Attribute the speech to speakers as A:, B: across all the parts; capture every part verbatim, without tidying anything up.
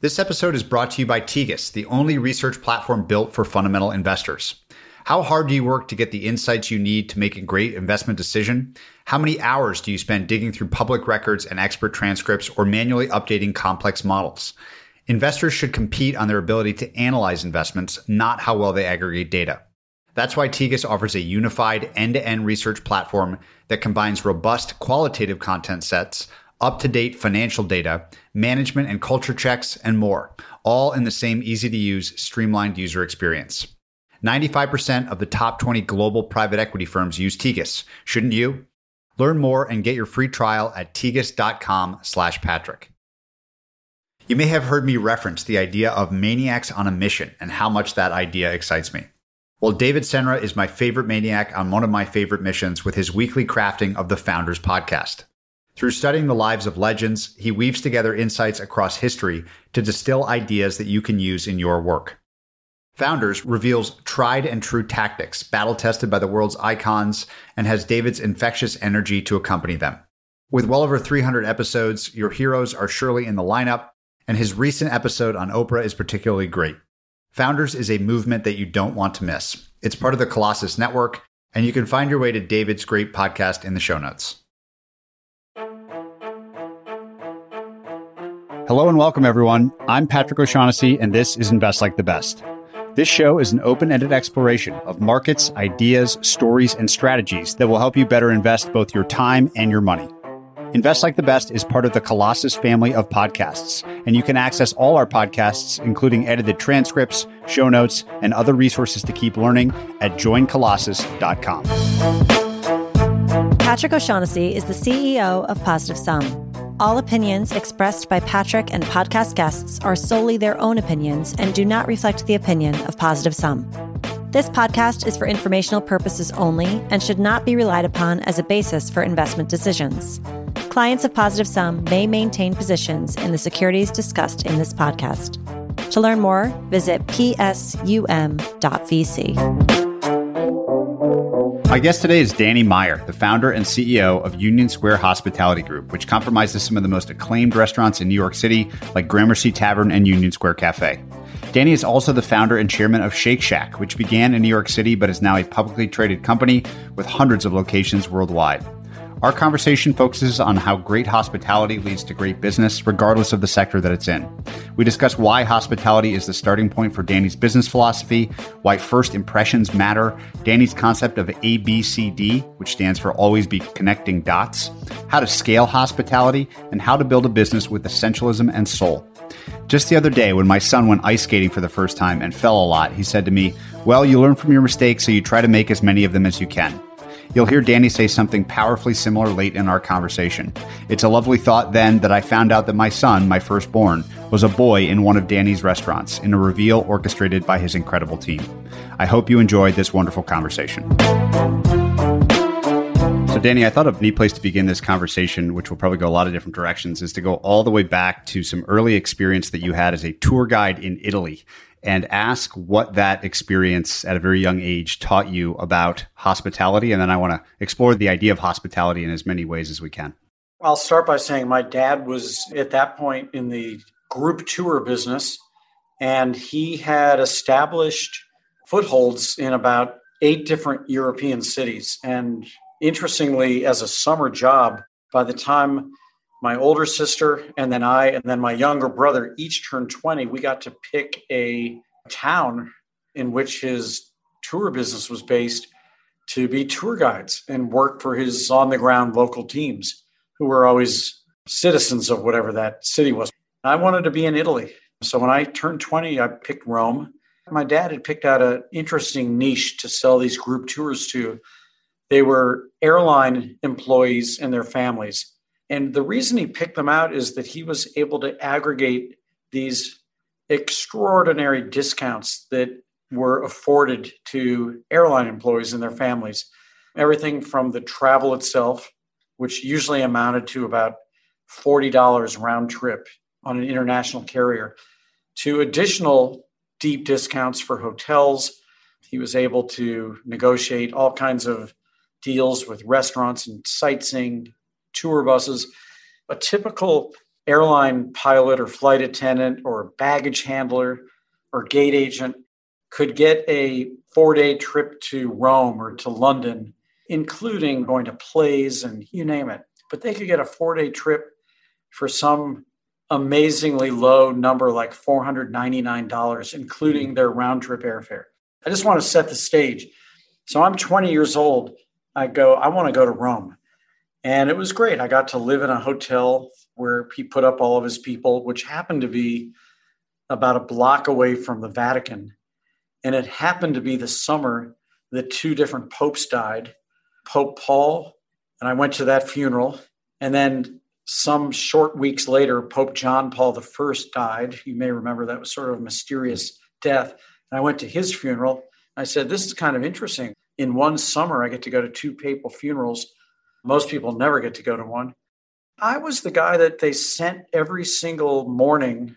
A: This episode is brought to you by Tegus, the only research platform built for fundamental investors. How hard do you work to get the insights you need to make a great investment decision? How many hours do you spend digging through public records and expert transcripts or manually updating complex models? Investors should compete on their ability to analyze investments, not how well they aggregate data. That's why Tegus offers a unified end-to-end research platform that combines robust qualitative content sets, up-to-date financial data, management and culture checks, and more, all in the same easy-to-use, streamlined user experience. ninety-five percent of the top twenty global private equity firms use Tegus. Shouldn't you? Learn more and get your free trial at tegus.com slash Patrick. You may have heard me reference the idea of maniacs on a mission and how much that idea excites me. Well, David Senra is my favorite maniac on one of my favorite missions with his weekly crafting of the Founders Podcast. Through studying the lives of legends, he weaves together insights across history to distill ideas that you can use in your work. Founders reveals tried and true tactics, battle-tested by the world's icons, and has David's infectious energy to accompany them. With well over three hundred episodes, your heroes are surely in the lineup, and his recent episode on Oprah is particularly great. Founders is a movement that you don't want to miss. It's part of the Colossus Network, and you can find your way to David's great podcast in the show notes. Hello and welcome, everyone. I'm Patrick O'Shaughnessy, and this is Invest Like the Best. This show is an open-ended exploration of markets, ideas, stories, and strategies that will help you better invest both your time and your money. Invest Like the Best is part of the Colossus family of podcasts, and you can access all our podcasts, including edited transcripts, show notes, and other resources to keep learning at join colossus dot com.
B: Patrick O'Shaughnessy is the C E O of Positive Sum. All opinions expressed by Patrick and podcast guests are solely their own opinions and do not reflect the opinion of Positive Sum. This podcast is for informational purposes only and should not be relied upon as a basis for investment decisions. Clients of Positive Sum may maintain positions in the securities discussed in this podcast. To learn more, visit p s u m dot v c.
A: My guest today is Danny Meyer, the founder and C E O of Union Square Hospitality Group, which compromises some of the most acclaimed restaurants in New York City, like Gramercy Tavern and Union Square Cafe. Danny is also the founder and chairman of Shake Shack, which began in New York City but is now a publicly traded company with hundreds of locations worldwide. Our conversation focuses on how great hospitality leads to great business, regardless of the sector that it's in. We discuss why hospitality is the starting point for Danny's business philosophy, why first impressions matter, Danny's concept of A B C D, which stands for always be connecting dots, how to scale hospitality, and how to build a business with essentialism and soul. Just the other day, when my son went ice skating for the first time and fell a lot, he said to me, "Well, you learn from your mistakes, so you try to make as many of them as you can." You'll hear Danny say something powerfully similar late in our conversation. It's a lovely thought then that I found out that my son, my firstborn, was a boy in one of Danny's restaurants in a reveal orchestrated by his incredible team. I hope you enjoyed this wonderful conversation. So Danny, I thought a neat place to begin this conversation, which will probably go a lot of different directions, is to go all the way back to some early experience that you had as a tour guide in Italy, and ask what that experience at a very young age taught you about hospitality. And then I want to explore the idea of hospitality in as many ways as we can.
C: I'll start by saying my dad was at that point in the group tour business, and he had established footholds in about eight different European cities. And interestingly, as a summer job, by the time my older sister and then I and then my younger brother each turned twenty, we got to pick a town in which his tour business was based to be tour guides and work for his on-the-ground local teams who were always citizens of whatever that city was. I wanted to be in Italy. So when I turned twenty, I picked Rome. My dad had picked out an interesting niche to sell these group tours to. They were airline employees and their families. And the reason he picked them out is that he was able to aggregate these extraordinary discounts that were afforded to airline employees and their families. Everything from the travel itself, which usually amounted to about forty dollars round trip on an international carrier, to additional deep discounts for hotels. He was able to negotiate all kinds of deals with restaurants and sightseeing, tour buses. A typical airline pilot or flight attendant or baggage handler or gate agent could get a four-day trip to Rome or to London, including going to plays and you name it. But they could get a four-day trip for some amazingly low number like four hundred ninety-nine dollars, including their round-trip airfare. I just want to set the stage. So I'm twenty years old. I go, I want to go to Rome. And it was great. I got to live in a hotel where he put up all of his people, which happened to be about a block away from the Vatican. And it happened to be the summer that two different popes died, Pope Paul, and I went to that funeral. And then some short weeks later, Pope John Paul the First died. You may remember that was sort of a mysterious death. And I went to his funeral. I said, this is kind of interesting. In one summer, I get to go to two papal funerals. Most people never get to go to one. I was the guy that they sent every single morning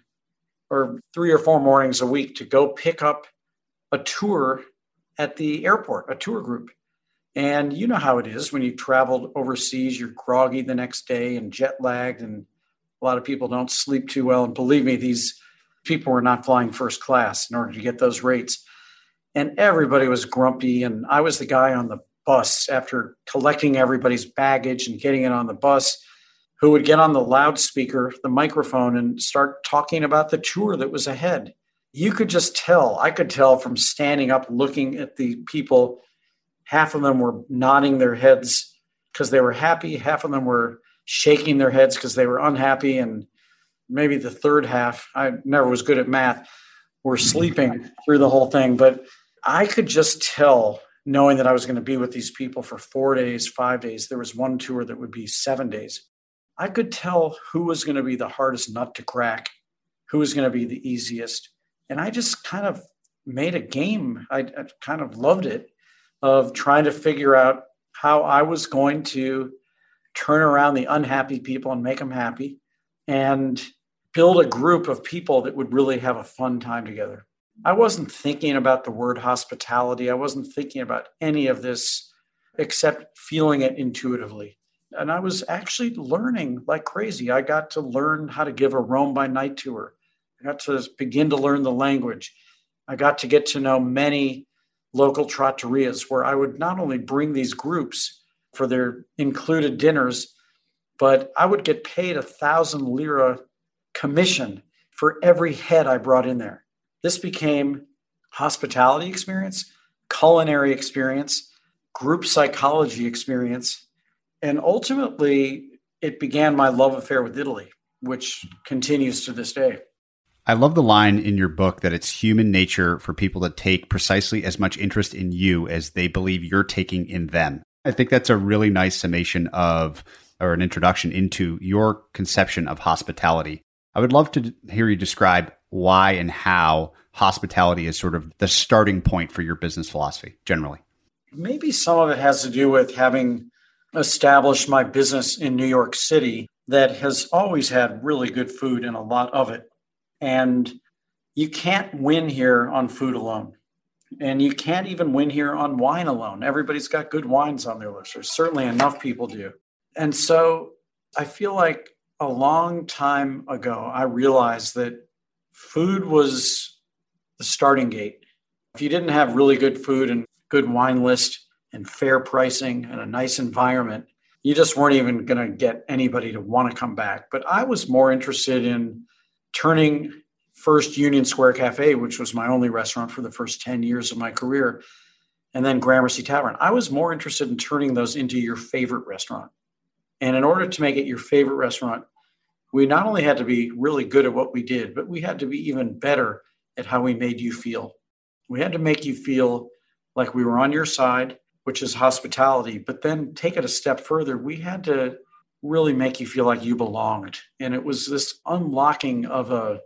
C: or three or four mornings a week to go pick up a tour at the airport, a tour group. And you know how it is when you traveled overseas, you're groggy the next day and jet lagged, and a lot of people don't sleep too well. And believe me, these people were not flying first class in order to get those rates. And everybody was grumpy. And I was the guy on the bus after collecting everybody's baggage and getting it on the bus who would get on the loudspeaker, the microphone, and start talking about the tour that was ahead. You could just tell, I could tell from standing up, looking at the people, half of them were nodding their heads because they were happy. Half of them were shaking their heads because they were unhappy. And maybe the third half, I never was good at math, were sleeping through the whole thing. But I could just tell, knowing that I was going to be with these people for four days, five days. There was one tour that would be seven days. I could tell who was going to be the hardest nut to crack, who was going to be the easiest. And I just kind of made a game. I, I kind of loved it, of trying to figure out how I was going to turn around the unhappy people and make them happy and build a group of people that would really have a fun time together. I wasn't thinking about the word hospitality. I wasn't thinking about any of this except feeling it intuitively. And I was actually learning like crazy. I got to learn how to give a Rome by night tour. I got to begin to learn the language. I got to get to know many local trattorias where I would not only bring these groups for their included dinners, but I would get paid a thousand lira commission for every head I brought in there. This became hospitality experience, culinary experience, group psychology experience, and ultimately it began my love affair with Italy, which continues to this day.
A: I love the line in your book that it's human nature for people to take precisely as much interest in you as they believe you're taking in them. I think that's a really nice summation of, or an introduction into your conception of hospitality. I would love to hear you describe why and how hospitality is sort of the starting point for your business philosophy generally.
C: Maybe some of it has to do with having established my business in New York City that has always had really good food and a lot of it. And you can't win here on food alone. And you can't even win here on wine alone. Everybody's got good wines on their list, or certainly enough people do. And so I feel like a long time ago, I realized that food was the starting gate. If you didn't have really good food and good wine list and fair pricing and a nice environment, you just weren't even going to get anybody to want to come back. But I was more interested in turning first Union Square Cafe, which was my only restaurant for the first ten years of my career, and then Gramercy Tavern. I was more interested in turning those into your favorite restaurant. And in order to make it your favorite restaurant, we not only had to be really good at what we did, but we had to be even better at how we made you feel. We had to make you feel like we were on your side, which is hospitality, but then take it a step further. We had to really make you feel like you belonged. And it was this unlocking of a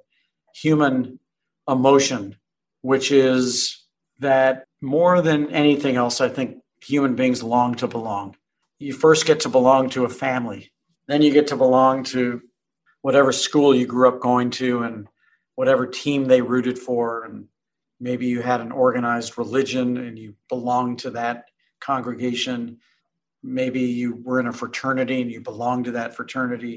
C: human emotion, which is that more than anything else, I think human beings long to belong. You first get to belong to a family. Then you get to belong to whatever school you grew up going to and whatever team they rooted for. And maybe you had an organized religion and you belonged to that congregation. Maybe you were in a fraternity and you belonged to that fraternity.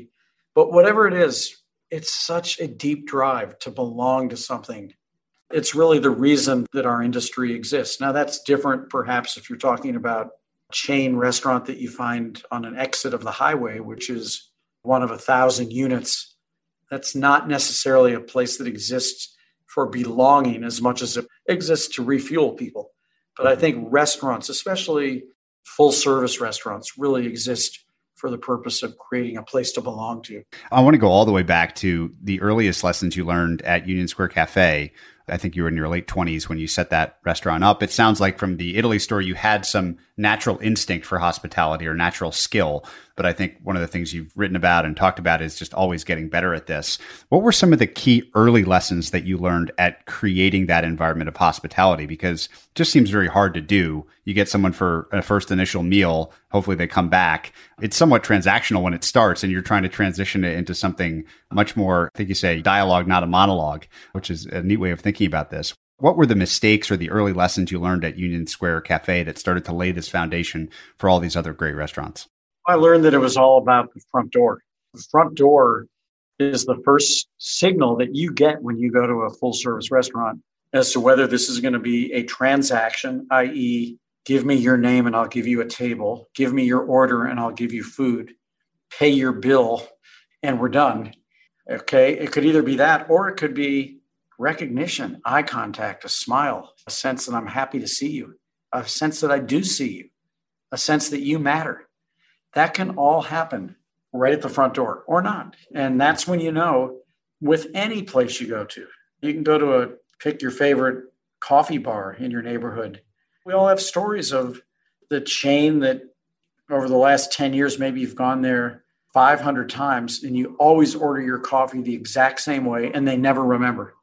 C: But whatever it is, it's such a deep drive to belong to something. It's really the reason that our industry exists. Now, that's different perhaps if you're talking about a chain restaurant that you find on an exit of the highway, which is one of a thousand units. That's not necessarily a place that exists for belonging as much as it exists to refuel people. But I think restaurants, especially full service restaurants, really exist for the purpose of creating a place to belong to.
A: I want to go all the way back to the earliest lessons you learned at Union Square Cafe. I think you were in your late twenties when you set that restaurant up. It sounds like from the Italy story, you had some natural instinct for hospitality or natural skill. But I think one of the things you've written about and talked about is just always getting better at this. What were some of the key early lessons that you learned at creating that environment of hospitality? Because it just seems very hard to do. You get someone for a first initial meal. Hopefully they come back. It's somewhat transactional when it starts, and you're trying to transition it into something much more, I think you say, dialogue, not a monologue, which is a neat way of thinking about this. What were the mistakes or the early lessons you learned at Union Square Cafe that started to lay this foundation for all these other great restaurants?
C: I learned that it was all about the front door. The front door is the first signal that you get when you go to a full service restaurant as to whether this is going to be a transaction, that is, give me your name and I'll give you a table, give me your order and I'll give you food, pay your bill, and we're done. Okay. It could either be that, or it could be recognition, eye contact, a smile, a sense that I'm happy to see you, a sense that I do see you, a sense that you matter. That can all happen right at the front door or not. And that's when you know, with any place you go to, you can go to a, pick your favorite coffee bar in your neighborhood. We all have stories of the chain that over the last ten years, maybe you've gone there five hundred times and you always order your coffee the exact same way and they never remember,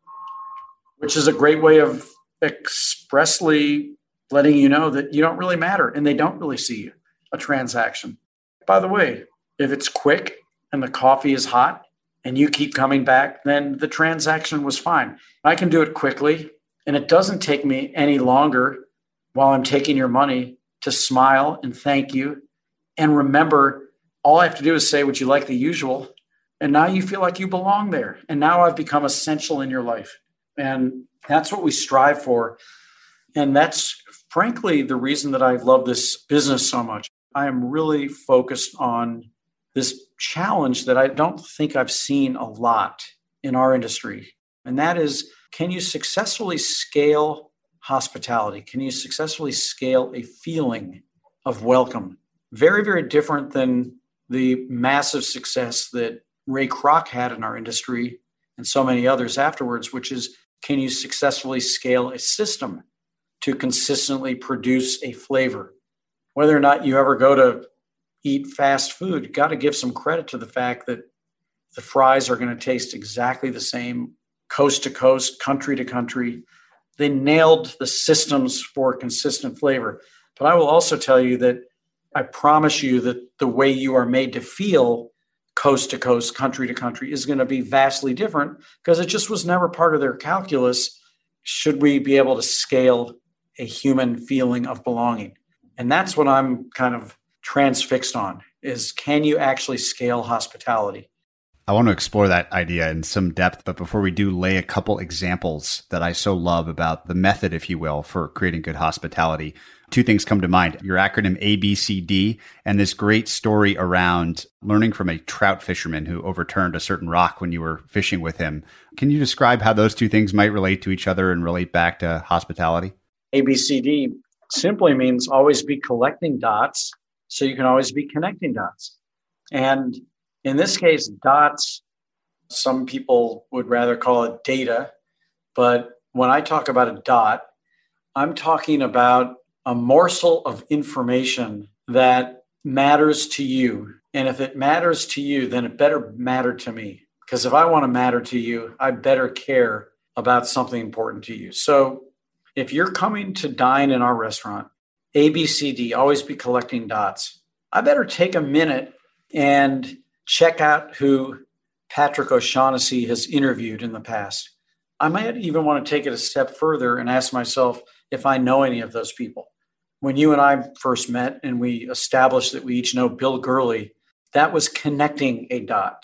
C: which is a great way of expressly letting you know that you don't really matter and they don't really see you, a transaction. By the way, if it's quick and the coffee is hot and you keep coming back, then the transaction was fine. I can do it quickly and it doesn't take me any longer while I'm taking your money to smile and thank you. And remember, all I have to do is say, would you like the usual? And now you feel like you belong there. And now I've become essential in your life. And that's what we strive for. And that's frankly the reason that I love this business so much. I am really focused on this challenge that I don't think I've seen a lot in our industry. And that is, can you successfully scale hospitality? Can you successfully scale a feeling of welcome? Very, very different than the massive success that Ray Kroc had in our industry and so many others afterwards, which is, can you successfully scale a system to consistently produce a flavor? Whether or not you ever go to eat fast food, you got to give some credit to the fact that the fries are going to taste exactly the same, coast to coast, country to country. They nailed the systems for consistent flavor. But I will also tell you that I promise you that the way you are made to feel coast to coast, country to country is going to be vastly different because it just was never part of their calculus. Should we be able to scale a human feeling of belonging? And that's what I'm kind of transfixed on, is can you actually scale hospitality?
A: I want to explore that idea in some depth, but before we do, lay a couple examples that I so love about the method, if you will, for creating good hospitality. Two things come to mind, your acronym A B C D and this great story around learning from a trout fisherman who overturned a certain rock when you were fishing with him. Can you describe how those two things might relate to each other and relate back to hospitality?
C: A B C D simply means always be collecting dots so you can always be connecting dots. And in this case, dots, some people would rather call it data. But when I talk about a dot, I'm talking about a morsel of information that matters to you. And if it matters to you, then it better matter to me. Because if I want to matter to you, I better care about something important to you. So if you're coming to dine in our restaurant, A B C D, always be collecting dots. I better take a minute and check out who Patrick O'Shaughnessy has interviewed in the past. I might even want to take it a step further and ask myself if I know any of those people. When you and I first met and we established that we each know Bill Gurley, that was connecting a dot.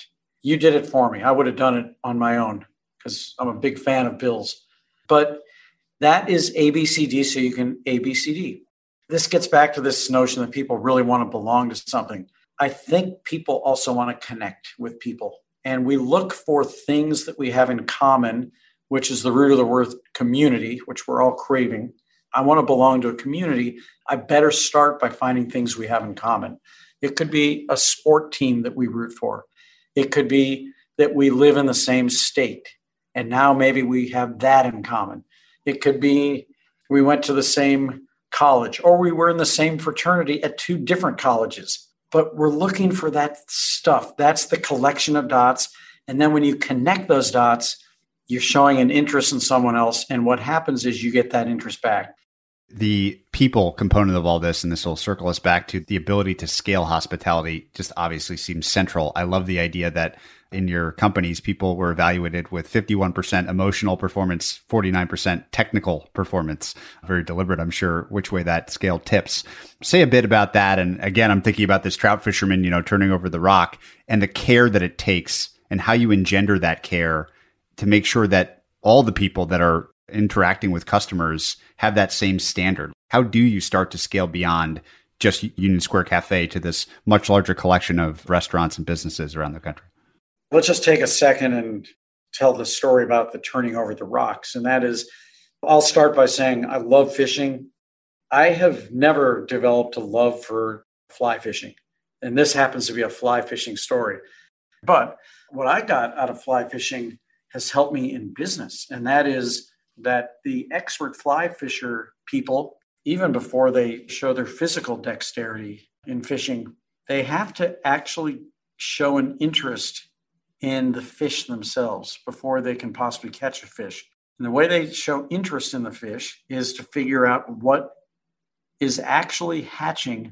C: You did it for me. I would have done it on my own because I'm a big fan of Bill's. But that is A B C D, so you can A B C D. This gets back to this notion that people really want to belong to something. I think people also want to connect with people. And we look for things that we have in common, which is the root of the word community, which we're all craving. I want to belong to a community. I better start by finding things we have in common. It could be a sport team that we root for. It could be that we live in the same state, and now maybe we have that in common. It could be we went to the same college, or we were in the same fraternity at two different colleges. But we're looking for that stuff. That's the collection of dots. And then when you connect those dots, you're showing an interest in someone else. And what happens is you get that interest back.
A: The people component of all this, and this will circle us back to the ability to scale hospitality, just obviously seems central. I love the idea that in your companies, people were evaluated with fifty-one percent emotional performance, forty-nine percent technical performance. Very deliberate, I'm sure, which way that scale tips. Say a bit about that. And again, I'm thinking about this trout fisherman, you know, turning over the rock and the care that it takes and how you engender that care to make sure that all the people that are interacting with customers have that same standard. How do you start to scale beyond just Union Square Cafe to this much larger collection of restaurants and businesses around the country?
C: Let's just take a second and tell the story about the turning over the rocks. And that is, I'll start by saying I love fishing. I have never developed a love for fly fishing. And this happens to be a fly fishing story. But what I got out of fly fishing has helped me in business. And that is that the expert fly fisher people, even before they show their physical dexterity in fishing, they have to actually show an interest in the fish themselves before they can possibly catch a fish. And the way they show interest in the fish is to figure out what is actually hatching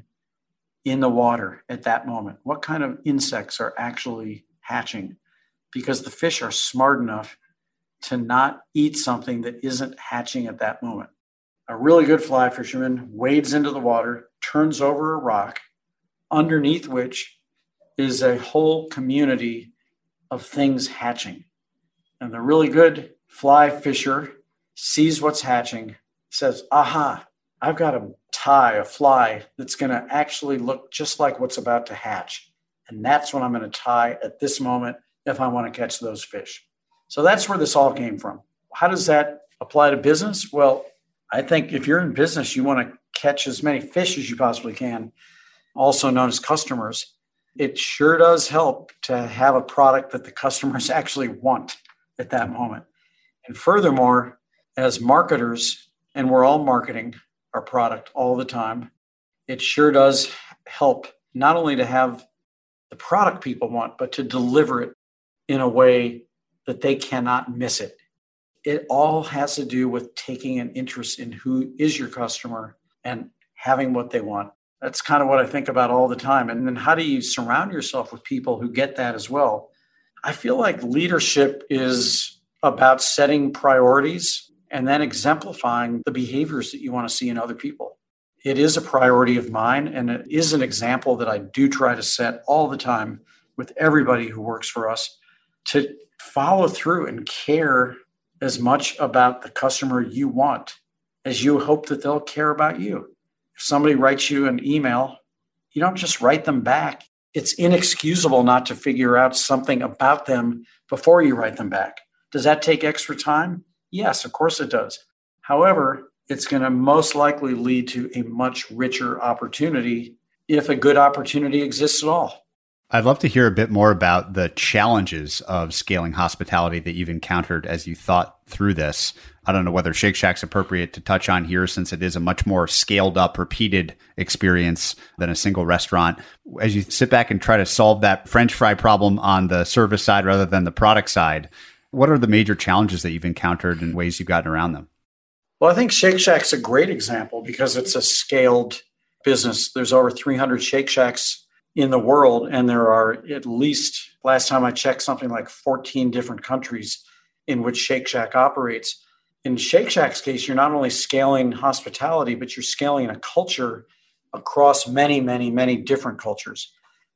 C: in the water at that moment. What kind of insects are actually hatching? Because the fish are smart enough to not eat something that isn't hatching at that moment. A really good fly fisherman wades into the water, turns over a rock, underneath which is a whole community of things hatching. And the really good fly fisher sees what's hatching, says, aha, I've got a tie, a fly that's going to actually look just like what's about to hatch. And that's what I'm going to tie at this moment if I want to catch those fish. So that's where this all came from. How does that apply to business? Well, I think if you're in business, you want to catch as many fish as you possibly can, also known as customers. It sure does help to have a product that the customers actually want at that moment. And furthermore, as marketers, and we're all marketing our product all the time, it sure does help not only to have the product people want, but to deliver it in a way that they cannot miss it. It all has to do with taking an interest in who is your customer and having what they want. That's kind of what I think about all the time. And then how do you surround yourself with people who get that as well? I feel like leadership is about setting priorities and then exemplifying the behaviors that you want to see in other people. It is a priority of mine, and it is an example that I do try to set all the time with everybody who works for us, to follow through and care as much about the customer you want as you hope that they'll care about you. If somebody writes you an email, you don't just write them back. It's inexcusable not to figure out something about them before you write them back. Does that take extra time? Yes, of course it does. However, it's going to most likely lead to a much richer opportunity if a good opportunity exists at all.
A: I'd love to hear a bit more about the challenges of scaling hospitality that you've encountered as you thought through this. I don't know whether Shake Shack's appropriate to touch on here, since it is a much more scaled up, repeated experience than a single restaurant. As you sit back and try to solve that French fry problem on the service side rather than the product side, what are the major challenges that you've encountered and ways you've gotten around them?
C: Well, I think Shake Shack's a great example because it's a scaled business. There's over three hundred Shake Shacks in the world, and there are at least, last time I checked, something like fourteen different countries in which Shake Shack operates. In Shake Shack's case, you're not only scaling hospitality, but you're scaling a culture across many, many, many different cultures.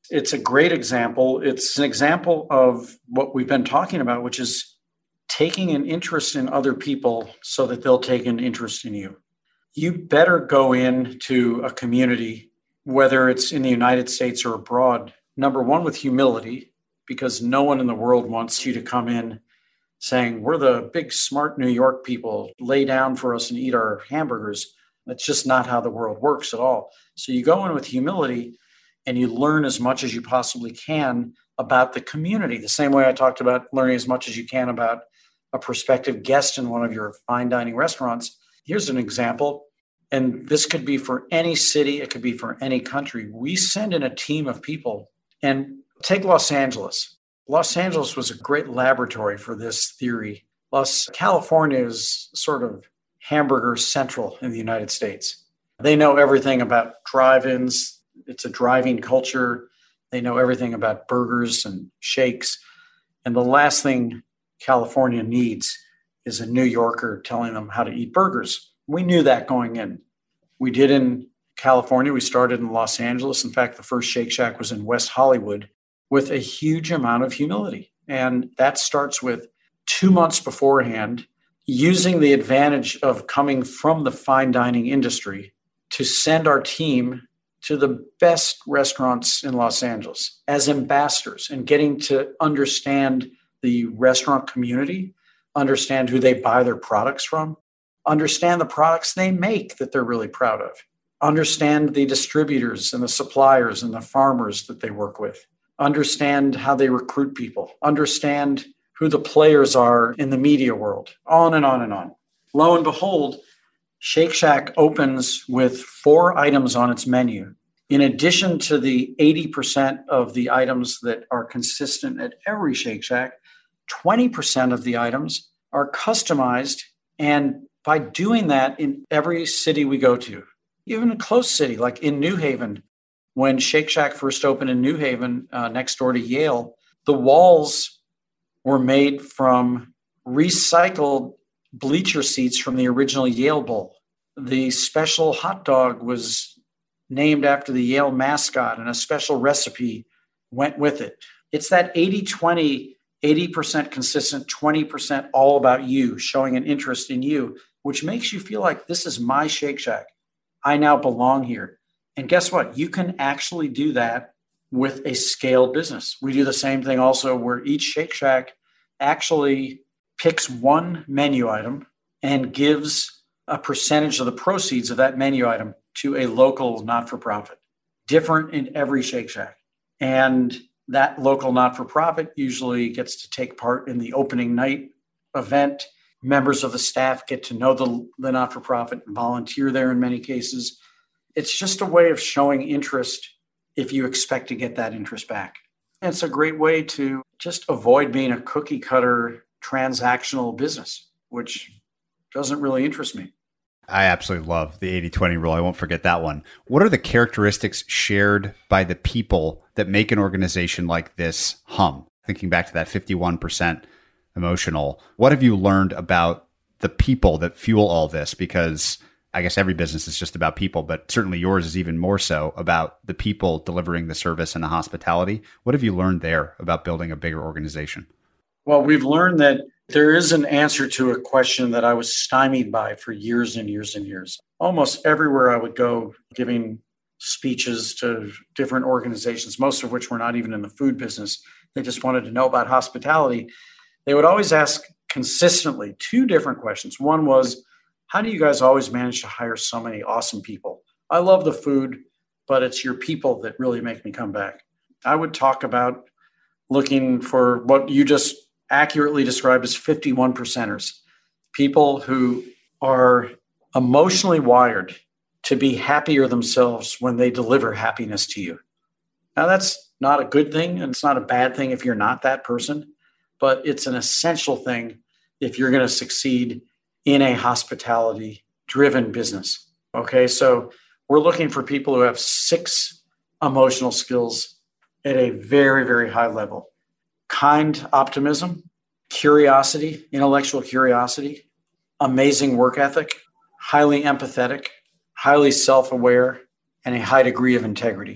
C: It's a great example. It's an example of what we've been talking about, which is taking an interest in other people so that they'll take an interest in you. You better go into a community, whether it's in the United States or abroad, number one, with humility, because no one in the world wants you to come in saying, we're the big, smart New York people, lay down for us and eat our hamburgers. That's just not how the world works at all. So you go in with humility and you learn as much as you possibly can about the community. The same way I talked about learning as much as you can about a prospective guest in one of your fine dining restaurants. Here's an example. And this could be for any city. It could be for any country. We send in a team of people. And take Los Angeles. Los Angeles was a great laboratory for this theory. Los California is sort of hamburger central in the United States. They know everything about drive-ins. It's a driving culture. They know everything about burgers and shakes. And the last thing California needs is a New Yorker telling them how to eat burgers. We knew that going in. We did in California. We started in Los Angeles. In fact, the first Shake Shack was in West Hollywood with a huge amount of humility. And that starts with two months beforehand, using the advantage of coming from the fine dining industry to send our team to the best restaurants in Los Angeles as ambassadors and getting to understand the restaurant community, understand who they buy their products from, understand the products they make that they're really proud of, understand the distributors and the suppliers and the farmers that they work with, understand how they recruit people, understand who the players are in the media world, on and on and on. Lo and behold, Shake Shack opens with four items on its menu. In addition to the eighty percent of the items that are consistent at every Shake Shack, twenty percent of the items are customized. And by doing that in every city we go to, even a close city like in New Haven, when Shake Shack first opened in New Haven, uh, next door to Yale, the walls were made from recycled bleacher seats from the original Yale Bowl. The special hot dog was named after the Yale mascot, and a special recipe went with it. It's that eighty twenty, eighty percent consistent, twenty percent all about you, showing an interest in you, which makes you feel like this is my Shake Shack. I now belong here. And guess what? You can actually do that with a scaled business. We do the same thing also where each Shake Shack actually picks one menu item and gives a percentage of the proceeds of that menu item to a local not-for-profit, different in every Shake Shack. And that local not-for-profit usually gets to take part in the opening night event. Members of the staff get to know the, the not-for-profit and volunteer there in many cases. It's just a way of showing interest if you expect to get that interest back. And it's a great way to just avoid being a cookie cutter transactional business, which doesn't really interest me.
A: I absolutely love the eighty twenty rule. I won't forget that one. What are the characteristics shared by the people that make an organization like this hum? Thinking back to that fifty-one percent emotional, what have you learned about the people that fuel all this? Because I guess every business is just about people, but certainly yours is even more so about the people delivering the service and the hospitality. What have you learned there about building a bigger organization?
C: Well, we've learned that there is an answer to a question that I was stymied by for years and years and years. Almost everywhere I would go giving speeches to different organizations, most of which were not even in the food business. They just wanted to know about hospitality. They would always ask consistently two different questions. One was, how do you guys always manage to hire so many awesome people? I love the food, but it's your people that really make me come back. I would talk about looking for what you just accurately described as fifty-one percenters, people who are emotionally wired to be happier themselves when they deliver happiness to you. Now, that's not a good thing, and it's not a bad thing if you're not that person, but it's an essential thing if you're going to succeed in a hospitality-driven business. Okay, so we're looking for people who have six emotional skills at a very, very high level. Kind optimism, curiosity, intellectual curiosity, amazing work ethic, highly empathetic, highly self-aware, and a high degree of integrity.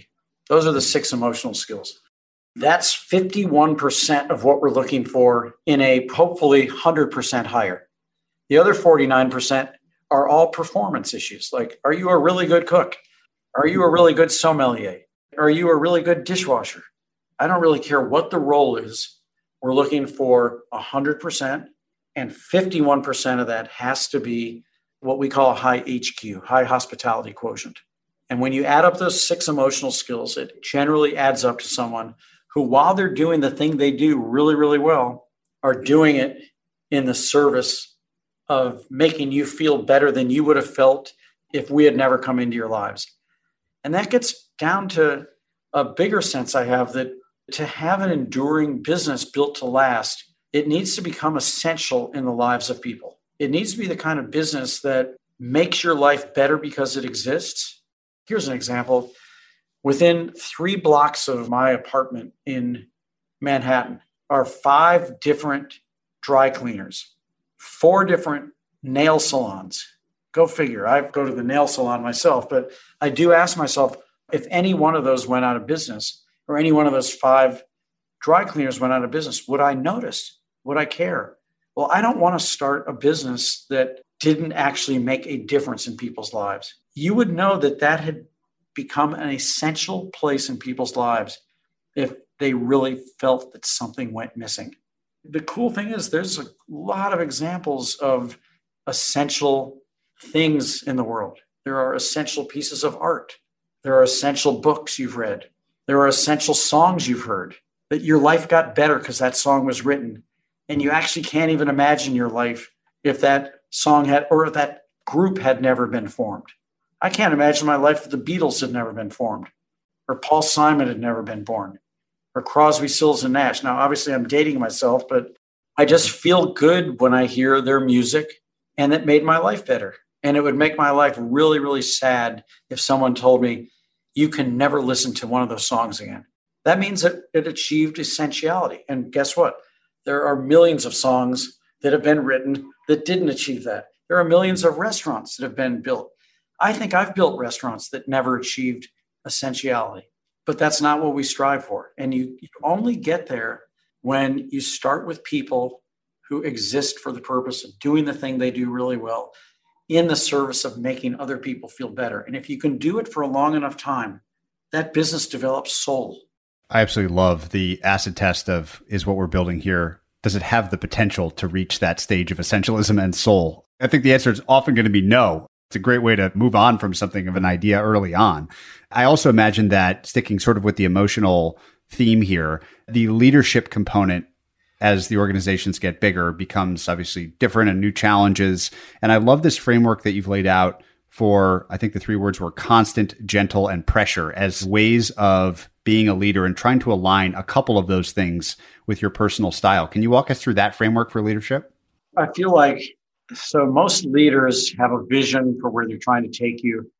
C: Those are the six emotional skills. That's fifty-one percent of what we're looking for in a hopefully one hundred percent hire. The other forty-nine percent are all performance issues. Like, are you a really good cook? Are you a really good sommelier? Are you a really good dishwasher? I don't really care what the role is. We're looking for one hundred percent, and fifty-one percent of that has to be what we call a high H Q, high hospitality quotient. And when you add up those six emotional skills, it generally adds up to someone who, while they're doing the thing they do really, really well, are doing it in the service of making you feel better than you would have felt if we had never come into your lives. And that gets down to a bigger sense I have that to have an enduring business built to last, it needs to become essential in the lives of people. It needs to be the kind of business that makes your life better because it exists. Here's an example. Within three blocks of my apartment in Manhattan are five different dry cleaners, four different nail salons. Go figure. I go to the nail salon myself, but I do ask myself, if any one of those went out of business, or any one of those five dry cleaners went out of business, would I notice? Would I care? Well, I don't want to start a business that didn't actually make a difference in people's lives. You would know that that had become an essential place in people's lives if they really felt that something went missing. The cool thing is there's a lot of examples of essential things in the world. There are essential pieces of art. There are essential books you've read. There are essential songs you've heard, that your life got better because that song was written. And you actually can't even imagine your life if that song had, or if that group had never been formed. I can't imagine my life if the Beatles had never been formed, or Paul Simon had never been born, or Crosby, Stills and Nash. Now, obviously I'm dating myself, but I just feel good when I hear their music, and it made my life better. And it would make my life really, really sad if someone told me, you can never listen to one of those songs again. That means that it achieved essentiality. And guess what? There are millions of songs that have been written that didn't achieve that. There are millions of restaurants that have been built. I think I've built restaurants that never achieved essentiality, but that's not what we strive for. And you, you only get there when you start with people who exist for the purpose of doing the thing they do really well in the service of making other people feel better. And if you can do it for a long enough time, that business develops soul.
A: I absolutely love the acid test of, is what we're building here, does it have the potential to reach that stage of essentialism and soul? I think the answer is often going to be no. It's a great way to move on from something of an idea early on. I also imagine that, sticking sort of with the emotional theme here, the leadership component as the organizations get bigger becomes obviously different and new challenges. And I love this framework that you've laid out for, I think the three words were constant, gentle, and pressure, as ways of being a leader and trying to align a couple of those things with your personal style. Can you walk us through that framework for leadership?
C: I feel like, so most leaders have a vision for where they're trying to take you.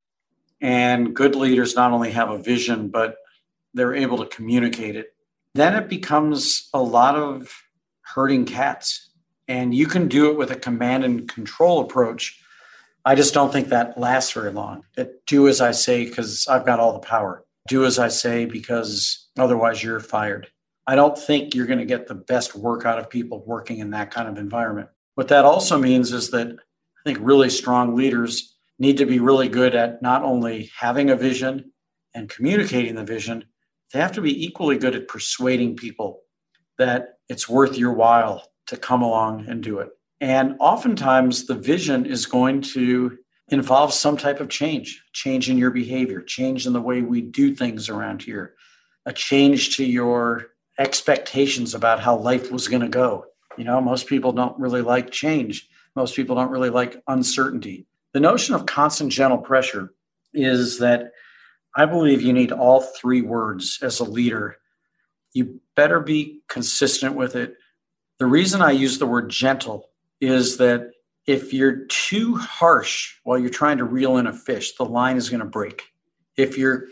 C: And good leaders not only have a vision, but they're able to communicate it. Then it becomes a lot of herding cats. And you can do it with a command and control approach. I just don't think that lasts very long. That do as I say because I've got all the power. Do as I say because otherwise you're fired. I don't think you're going to get the best work out of people working in that kind of environment. What that also means is that I think really strong leaders need to be really good at not only having a vision and communicating the vision, they have to be equally good at persuading people that it's worth your while to come along and do it. And oftentimes the vision is going to involve some type of change, change in your behavior, change in the way we do things around here, a change to your expectations about how life was going to go. You know, most people don't really like change. Most people don't really like uncertainty. The notion of constant gentle pressure is that I believe you need all three words as a leader. You better be consistent with it. The reason I use the word gentle is that if you're too harsh while you're trying to reel in a fish, the line is going to break. If you're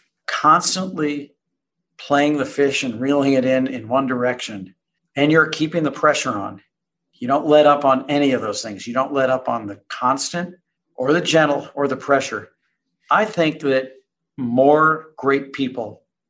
C: constantly playing the fish and reeling it in in one direction, and you're keeping the pressure on, you don't let up on any of those things. You don't let up on the constant or the gentle or the pressure. I think that more great people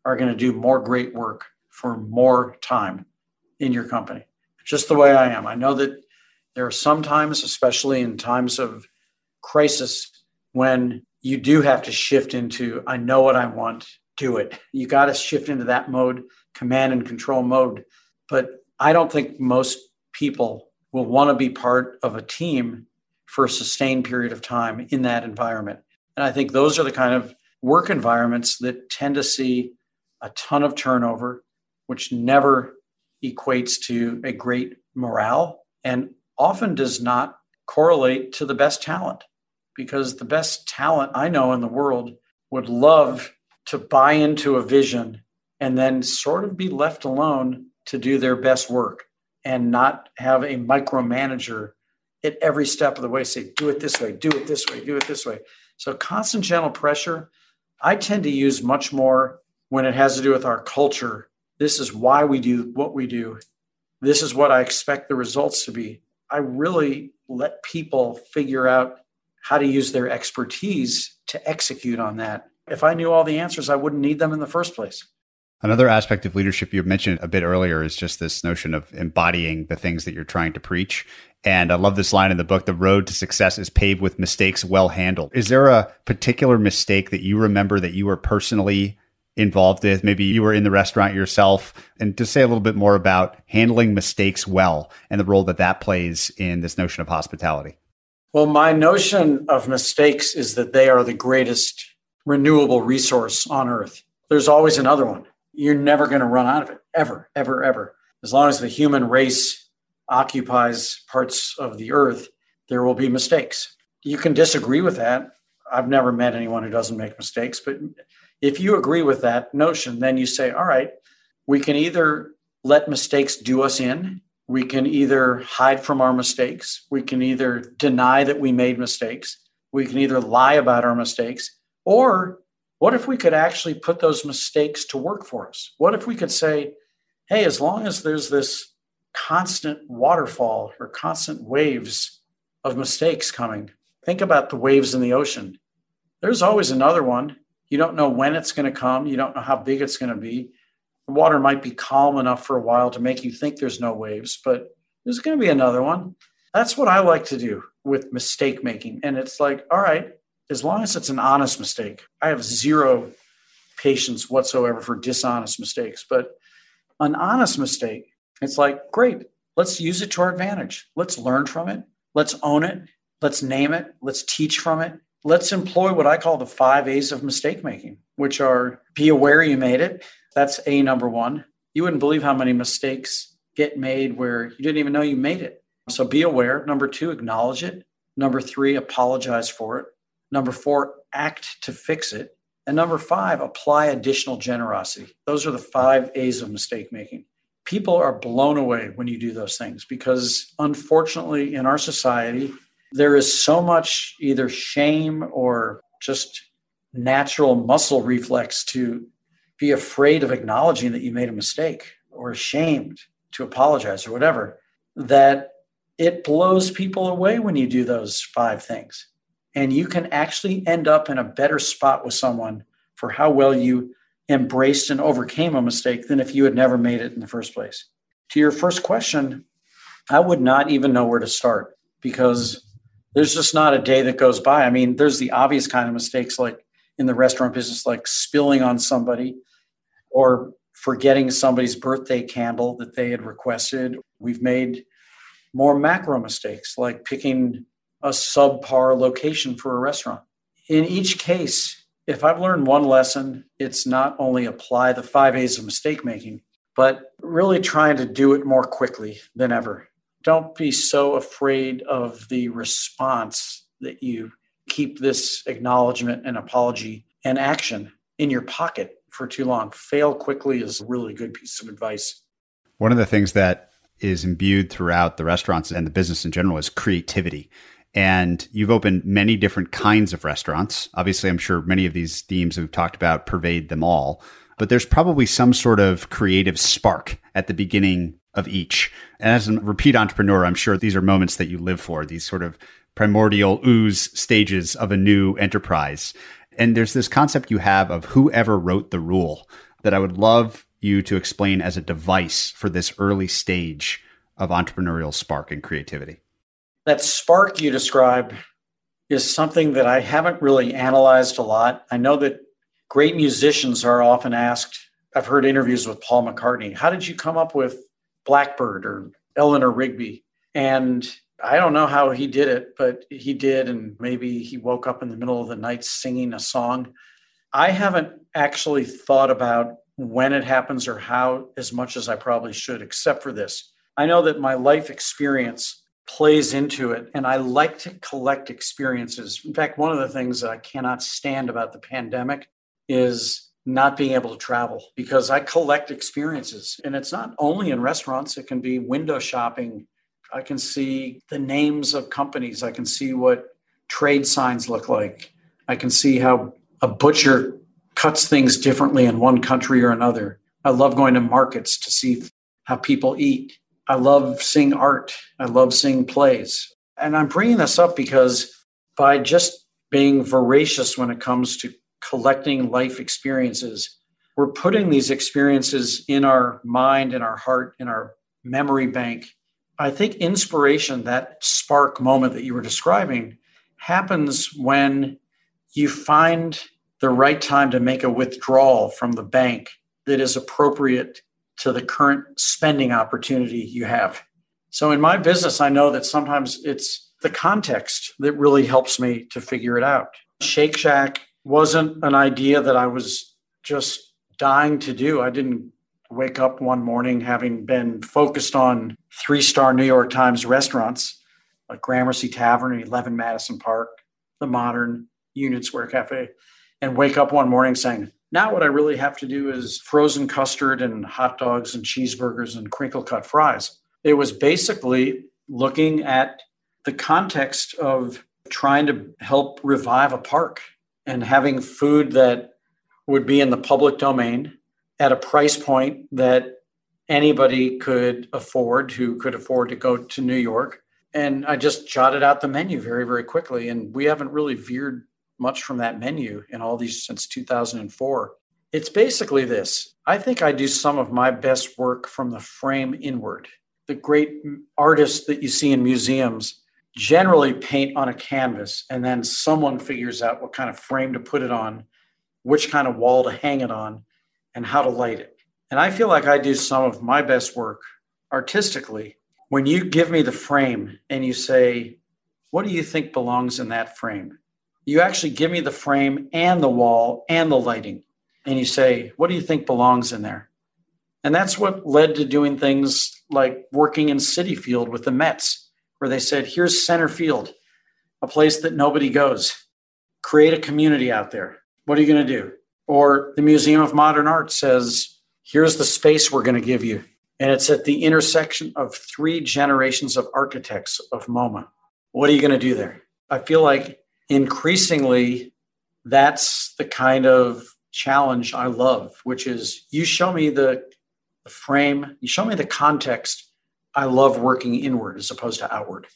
C: are going to do more great work for more time in your company. Just the way I am. I know that there are some times, especially in times of crisis, when you do have to shift into, I know what I want, do it. You got to shift into that mode, command and control mode. But I don't think most people will want to be part of a team for a sustained period of time in that environment. And I think those are the kind of work environments that tend to see a ton of turnover, which never equates to a great morale and often does not correlate to the best talent, because the best talent I know in the world would love to buy into a vision and then sort of be left alone to do their best work and not have a micromanager at every step of the way say, do it this way, do it this way, do it this way. So constant gentle pressure, I tend to use much more when it has to do with our culture. This is why we do what we do. This is what I expect the results to be. I really let people figure out how to use their expertise to execute on that. If I knew all the answers, I wouldn't need them in the first place.
A: Another aspect of leadership you mentioned a bit earlier is just this notion of embodying the things that you're trying to preach. And I love this line in the book, the road to success is paved with mistakes well handled. Is there a particular mistake that you remember that you were personally involved with? Maybe you were in the restaurant yourself, and to say a little bit more about handling mistakes well and the role that that plays in this notion of hospitality.
C: Well, my notion of mistakes is that they are the greatest renewable resource on earth. There's always another one. You're never going to run out of it, ever, ever, ever. As long as the human race occupies parts of the earth, there will be mistakes. You can disagree with that. I've never met anyone who doesn't make mistakes, but if you agree with that notion, then you say, all right, we can either let mistakes do us in. We can either hide from our mistakes. We can either deny that we made mistakes. We can either lie about our mistakes. Or what if we could actually put those mistakes to work for us? What if we could say, hey, as long as there's this constant waterfall or constant waves of mistakes coming, think about the waves in the ocean. There's always another one. You don't know when it's going to come. You don't know how big it's going to be. The water might be calm enough for a while to make you think there's no waves, but there's going to be another one. That's what I like to do with mistake making. And it's like, all right, as long as it's an honest mistake, I have zero patience whatsoever for dishonest mistakes. But an honest mistake, it's like, great, let's use it to our advantage. Let's learn from it. Let's own it. Let's name it. Let's teach from it. Let's employ what I call the five A's of mistake making, which are be aware you made it. That's A number one. You wouldn't believe how many mistakes get made where you didn't even know you made it. So be aware. Number two, acknowledge it. Number three, apologize for it. Number four, act to fix it. And number five, apply additional generosity. Those are the five A's of mistake making. People are blown away when you do those things because unfortunately in our society, there is so much either shame or just natural muscle reflex to be afraid of acknowledging that you made a mistake or ashamed to apologize or whatever, that it blows people away when you do those five things. And you can actually end up in a better spot with someone for how well you embraced and overcame a mistake than if you had never made it in the first place. To your first question, I would not even know where to start because there's just not a day that goes by. I mean, there's the obvious kind of mistakes like in the restaurant business, like spilling on somebody or forgetting somebody's birthday candle that they had requested. We've made more macro mistakes like picking a subpar location for a restaurant. In each case, if I've learned one lesson, it's not only apply the five A's of mistake making, but really trying to do it more quickly than ever. Don't be so afraid of the response that you keep this acknowledgement and apology and action in your pocket for too long. Fail quickly is a really good piece of advice.
A: One of the things that is imbued throughout the restaurants and the business in general is creativity. And you've opened many different kinds of restaurants. Obviously, I'm sure many of these themes we've talked about pervade them all, but there's probably some sort of creative spark at the beginning of each. And as a repeat entrepreneur, I'm sure these are moments that you live for, these sort of primordial ooze stages of a new enterprise. And there's this concept you have of whoever wrote the rule that I would love you to explain as a device for this early stage of entrepreneurial spark and creativity?
C: That spark you describe is something that I haven't really analyzed a lot. I know that great musicians are often asked, I've heard interviews with Paul McCartney, how did you come up with Blackbird or Eleanor Rigby? And I don't know how he did it, but he did. And maybe he woke up in the middle of the night singing a song. I haven't actually thought about when it happens or how as much as I probably should, except for this. I know that my life experience plays into it, and I like to collect experiences. In fact, one of the things that I cannot stand about the pandemic is not being able to travel, because I collect experiences. And it's not only in restaurants, it can be window shopping. I can see the names of companies. I can see what trade signs look like. I can see how a butcher cuts things differently in one country or another. I love going to markets to see how people eat. I love seeing art. I love seeing plays. And I'm bringing this up because by just being voracious when it comes to collecting life experiences, we're putting these experiences in our mind, in our heart, in our memory bank. I think inspiration, that spark moment that you were describing, happens when you find the right time to make a withdrawal from the bank that is appropriate to the current spending opportunity you have. So in my business, I know that sometimes it's the context that really helps me to figure it out. Shake Shack wasn't an idea that I was just dying to do. I didn't wake up one morning having been focused on three-star New York Times restaurants like Gramercy Tavern, eleven Madison Park, The Modern, Union Square Cafe, and wake up one morning saying, now what I really have to do is frozen custard and hot dogs and cheeseburgers and crinkle cut fries. It was basically looking at the context of trying to help revive a park and having food that would be in the public domain at a price point that anybody could afford who could afford to go to New York. And I just jotted out the menu very, very quickly. And we haven't really veered much from that menu in all these since two thousand four. It's basically this. I think I do some of my best work from the frame inward. The great artists that you see in museums generally paint on a canvas, and then someone figures out what kind of frame to put it on, which kind of wall to hang it on, and how to light it. And I feel like I do some of my best work artistically when you give me the frame and you say, what do you think belongs in that frame? You actually give me the frame and the wall and the lighting. And you say, what do you think belongs in there? And that's what led to doing things like working in Citi Field with the Mets, where they said, here's center field, a place that nobody goes. Create a community out there. What are you going to do? Or the Museum of Modern Art says, here's the space we're going to give you. And it's at the intersection of three generations of architects of MoMA. What are you going to do there? I feel like increasingly, that's the kind of challenge I love, which is you show me the, the frame, you show me the context. I love working inward as opposed to outward.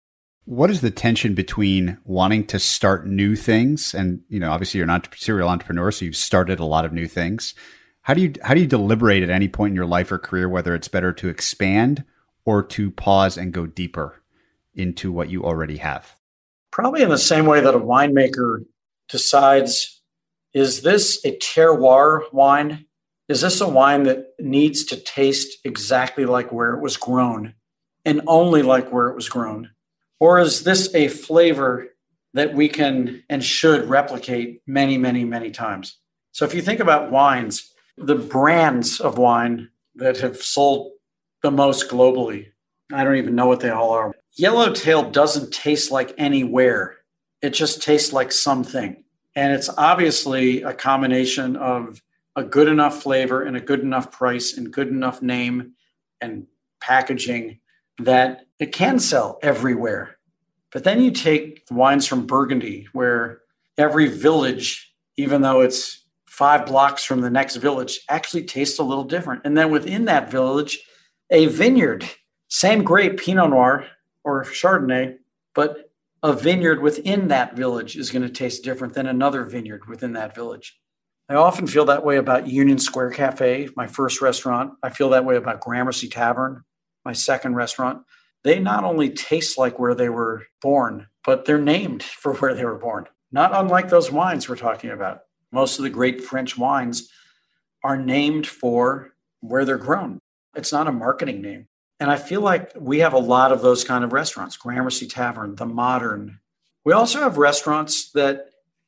A: What is the tension between wanting to start new things? And, you know, obviously you're an serial entrepreneur, so you've started a lot of new things. How do you, how do you deliberate at any point in your life or career, whether it's better to expand or to pause and go deeper into what you already have?
C: Probably in the same way that a winemaker decides, is this a terroir wine? Is this a wine that needs to taste exactly like where it was grown and only like where it was grown? Or is this a flavor that we can and should replicate many, many, many times? So if you think about wines, the brands of wine that have sold the most globally, I don't even know what they all are. Yellowtail doesn't taste like anywhere. It just tastes like something. And it's obviously a combination of a good enough flavor and a good enough price and good enough name and packaging that it can sell everywhere. But then you take wines from Burgundy, where every village, even though it's five blocks from the next village, actually tastes a little different. And then within that village, a vineyard, same grape, Pinot Noir or Chardonnay, but a vineyard within that village is going to taste different than another vineyard within that village. I often feel that way about Union Square Cafe, my first restaurant. I feel that way about Gramercy Tavern, my second restaurant. They not only taste like where they were born, but they're named for where they were born. Not unlike those wines we're talking about. Most of the great French wines are named for where they're grown. It's not a marketing name. And I feel like we have a lot of those kind of restaurants, Gramercy Tavern, The Modern. We also have restaurants that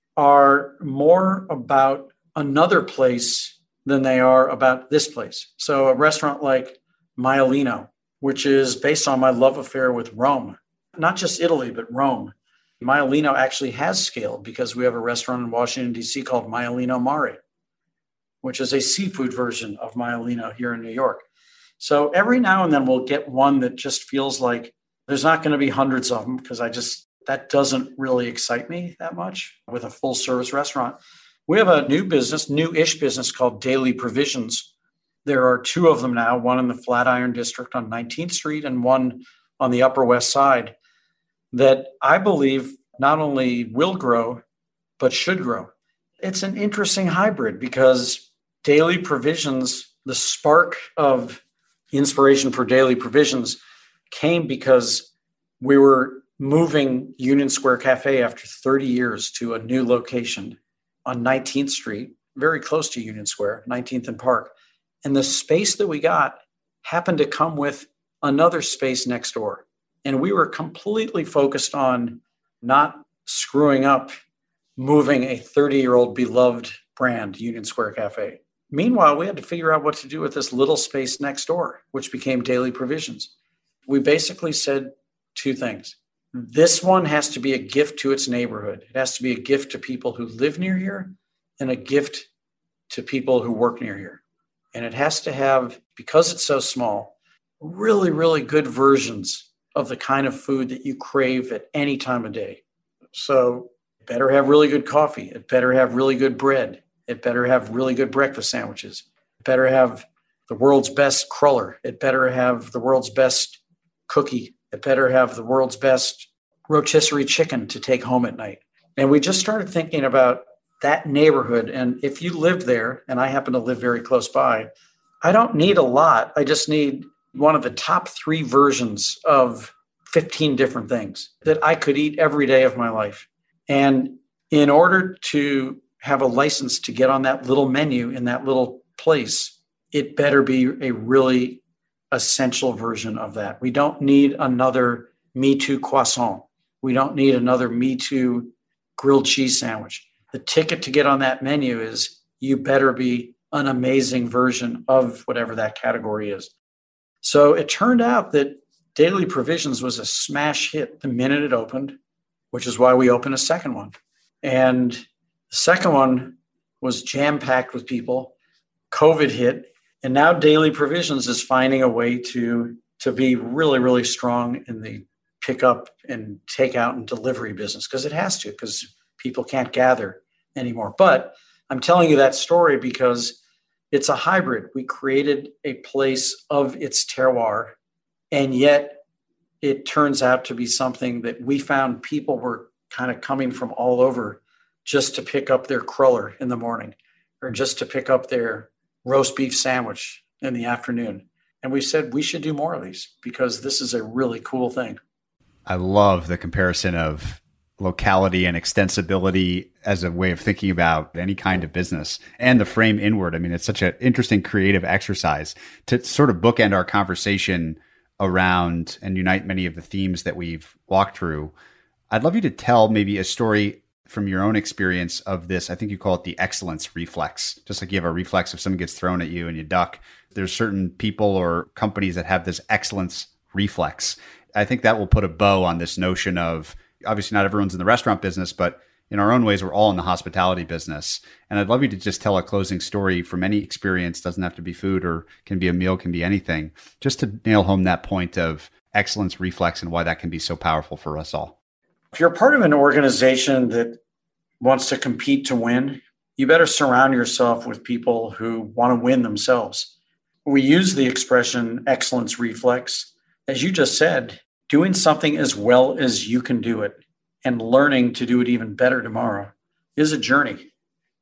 C: are more about another place than they are about this place. So a restaurant like Maialino, which is based on my love affair with Rome, not just Italy, but Rome. Maialino actually has scaled because we have a restaurant in Washington, D C called Maialino Mare, which is a seafood version of Maialino here in New York. So every now and then we'll get one that just feels like there's not going to be hundreds of them because I just, that doesn't really excite me that much with a full service restaurant. We have a new business, new-ish business called Daily Provisions. There are two of them now, one in the Flatiron District on nineteenth Street and one on the Upper West Side that I believe not only will grow, but should grow. It's an interesting hybrid because Daily Provisions, the spark of inspiration for Daily Provisions came because we were moving Union Square Cafe after thirty years to a new location on nineteenth Street, very close to Union Square, nineteenth and Park. And the space that we got happened to come with another space next door. And we were completely focused on not screwing up moving a thirty-year-old beloved brand, Union Square Cafe. Meanwhile, we had to figure out what to do with this little space next door, which became Daily Provisions. We basically said two things. This one has to be a gift to its neighborhood. It has to be a gift to people who live near here and a gift to people who work near here. And it has to have, because it's so small, really, really good versions of the kind of food that you crave at any time of day. So it better have really good coffee. It better have really good bread. It better have really good breakfast sandwiches. It better have the world's best cruller. It better have the world's best cookie. It better have the world's best rotisserie chicken to take home at night. And we just started thinking about that neighborhood. And if you live there, and I happen to live very close by, I don't need a lot. I just need one of the top three versions of fifteen different things that I could eat every day of my life. And in order to have a license to get on that little menu in that little place, it better be a really essential version of that. We don't need another Me Too croissant. We don't need another Me Too grilled cheese sandwich. The ticket to get on that menu is you better be an amazing version of whatever that category is. So it turned out that Daily Provisions was a smash hit the minute it opened, which is why we opened a second one. And the second one was jam-packed with people. COVID hit. And now Daily Provisions is finding a way to, to be really, really strong in the pickup and takeout and delivery business because it has to, because people can't gather anymore. But I'm telling you that story because it's a hybrid. We created a place of its terroir, and yet it turns out to be something that we found people were kind of coming from all over just to pick up their cruller in the morning or just to pick up their roast beef sandwich in the afternoon. And we said we should do more of these because this is a really cool thing.
A: I love the comparison of locality and extensibility as a way of thinking about any kind of business and the frame inward. I mean, it's such an interesting creative exercise to sort of bookend our conversation around and unite many of the themes that we've walked through. I'd love you to tell maybe a story from your own experience of this. I think you call it the excellence reflex. Just like you have a reflex if someone gets thrown at you and you duck, there's certain people or companies that have this excellence reflex. I think that will put a bow on this notion of, obviously not everyone's in the restaurant business, but in our own ways, we're all in the hospitality business. And I'd love you to just tell a closing story from any experience. Doesn't have to be food or can be a meal, can be anything, just to nail home that point of excellence reflex and why that can be so powerful for us all.
C: If you're part of an organization that wants to compete to win, you better surround yourself with people who want to win themselves. We use the expression excellence reflex. As you just said, doing something as well as you can do it and learning to do it even better tomorrow is a journey.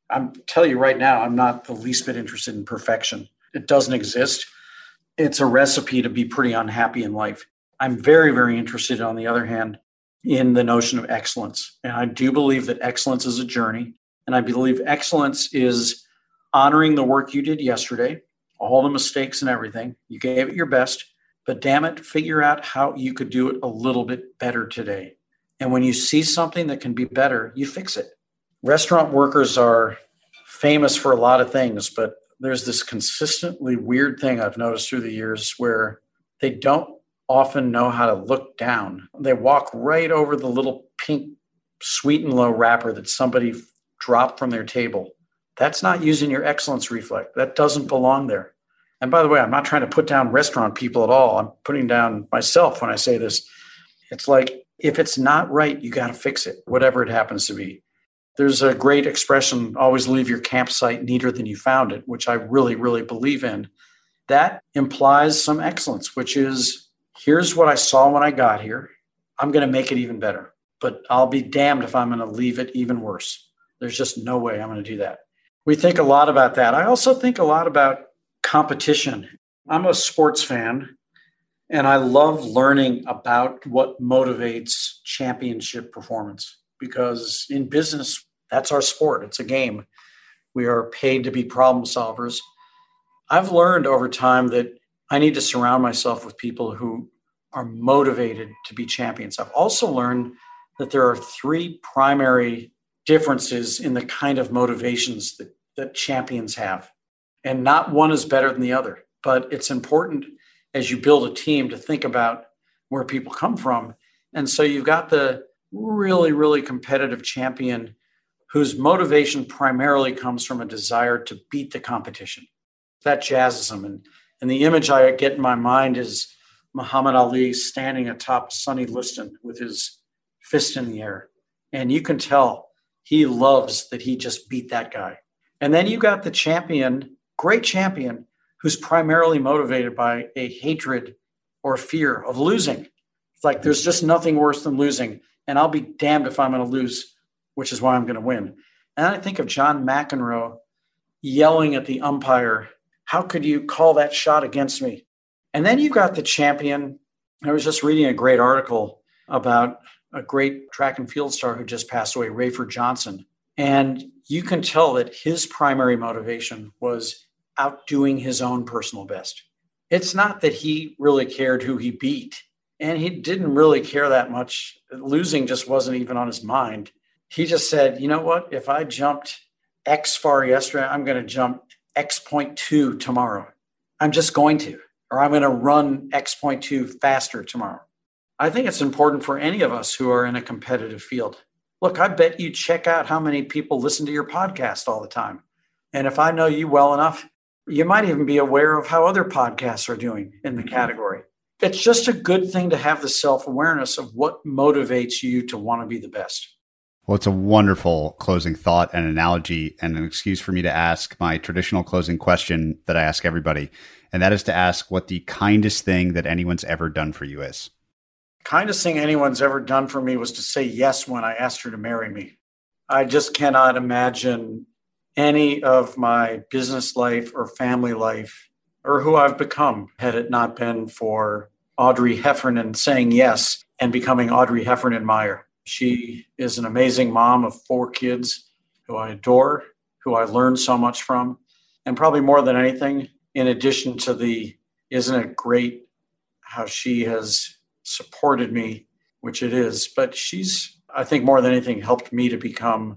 C: I'm tell you right now, I'm not the least bit interested in perfection. It doesn't exist. It's a recipe to be pretty unhappy in life. I'm very, very interested, on the other hand, in the notion of excellence. And I do believe that excellence is a journey. And I believe excellence is honoring the work you did yesterday, all the mistakes and everything. You gave it your best, but damn it, figure out how you could do it a little bit better today. And when you see something that can be better, you fix it. Restaurant workers are famous for a lot of things, but there's this consistently weird thing I've noticed through the years where they don't often know how to look down. They walk right over the little pink sweet and low wrapper that somebody dropped from their table. That's not using your excellence reflex. That doesn't belong there. And by the way, I'm not trying to put down restaurant people at all. I'm putting down myself when I say this. It's like, if it's not right, you got to fix it, whatever it happens to be. There's a great expression, always leave your campsite neater than you found it, which I really, really believe in. That implies some excellence, which is, here's what I saw when I got here. I'm going to make it even better, but I'll be damned if I'm going to leave it even worse. There's just no way I'm going to do that. We think a lot about that. I also think a lot about competition. I'm a sports fan, and I love learning about what motivates championship performance, because in business, that's our sport. It's a game. We are paid to be problem solvers. I've learned over time that I need to surround myself with people who are motivated to be champions. I've also learned that there are three primary differences in the kind of motivations that, that champions have. And not one is better than the other. But it's important as you build a team to think about where people come from. And so you've got the really, really competitive champion whose motivation primarily comes from a desire to beat the competition. That jazzes them. And, and the image I get in my mind is Muhammad Ali standing atop Sonny Liston with his fist in the air. And you can tell he loves that he just beat that guy. And then you got the champion, great champion, who's primarily motivated by a hatred or fear of losing. It's like, there's just nothing worse than losing. And I'll be damned if I'm going to lose, which is why I'm going to win. And I think of John McEnroe yelling at the umpire, how could you call that shot against me? And then you've got the champion. I was just reading a great article about a great track and field star who just passed away, Rayford Johnson. And you can tell that his primary motivation was outdoing his own personal best. It's not that he really cared who he beat, and he didn't really care that much. Losing just wasn't even on his mind. He just said, you know what? If I jumped X far yesterday, I'm going to jump X point two tomorrow. I'm just going to, or I'm going to run X point two faster tomorrow. I think it's important for any of us who are in a competitive field. Look, I bet you check out how many people listen to your podcast all the time. And if I know you well enough, you might even be aware of how other podcasts are doing in the category. It's just a good thing to have the self-awareness of what motivates you to want to be the best.
A: Well, it's a wonderful closing thought and analogy, and an excuse for me to ask my traditional closing question that I ask everybody. And that is to ask what the kindest thing that anyone's ever done for you is.
C: Kindest thing anyone's ever done for me was to say yes when I asked her to marry me. I just cannot imagine any of my business life or family life or who I've become had it not been for Audrey Heffernan saying yes and becoming Audrey Heffernan Meyer. She is an amazing mom of four kids who I adore, who I learned so much from. And probably more than anything, in addition to the, isn't it great how she has supported me, which it is, but she's, I think more than anything, helped me to become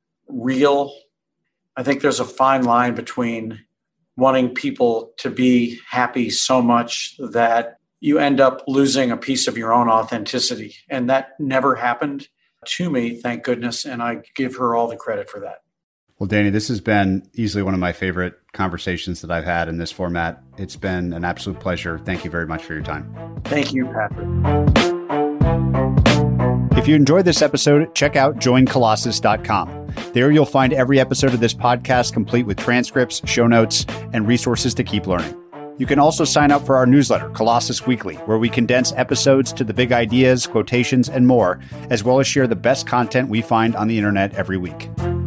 C: real. I think there's a fine line between wanting people to be happy so much that you end up losing a piece of your own authenticity. And that never happened to me, thank goodness. And I give her all the credit for that.
A: Well, Danny, this has been easily one of my favorite conversations that I've had in this format. It's been an absolute pleasure. Thank you very much for your time.
C: Thank you, Patrick.
A: If you enjoyed this episode, check out join colossus dot com. There you'll find every episode of this podcast complete with transcripts, show notes, and resources to keep learning. You can also sign up for our newsletter, Colossus Weekly, where we condense episodes to the big ideas, quotations, and more, as well as share the best content we find on the internet every week.